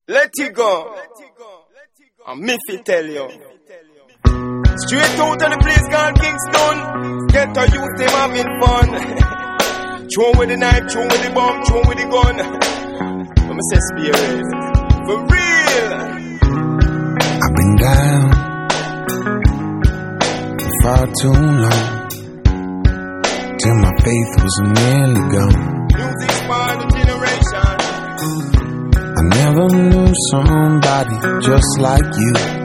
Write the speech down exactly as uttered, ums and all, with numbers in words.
Let it go. I'm Miffy tell you. Straight out of the place called Kingston. Get a youth, them having fun. Throw with the knife, throw with the bomb, throw with the gun. I'm a spirit. For real. I've been down for far too long, till my faith was nearly gone. Music's part of generation. I never knew somebody just like you.